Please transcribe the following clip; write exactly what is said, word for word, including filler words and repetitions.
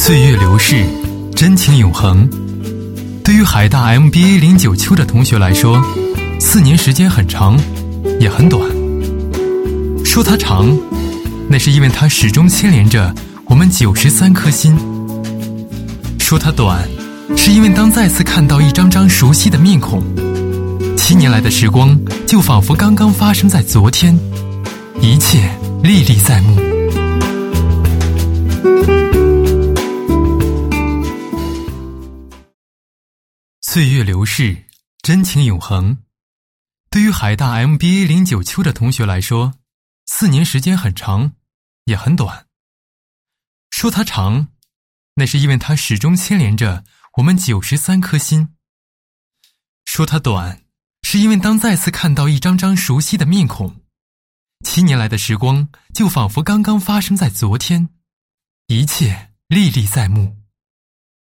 岁月流逝，真情永恒。对于海大 M B A 零九秋的同学来说，四年时间很长，也很短。说它长，那是因为它始终牵连着我们九十三颗心；说它短，是因为当再次看到一张张熟悉的面孔，七年来的时光就仿佛刚刚发生在昨天，一切历历在目。岁月流逝，真情永恒。对于海大 M B A 零九秋的同学来说，四年时间很长，也很短。说它长，那是因为它始终牵连着我们九十三颗心；说它短，是因为当再次看到一张张熟悉的面孔，七年来的时光就仿佛刚刚发生在昨天，一切历历在目。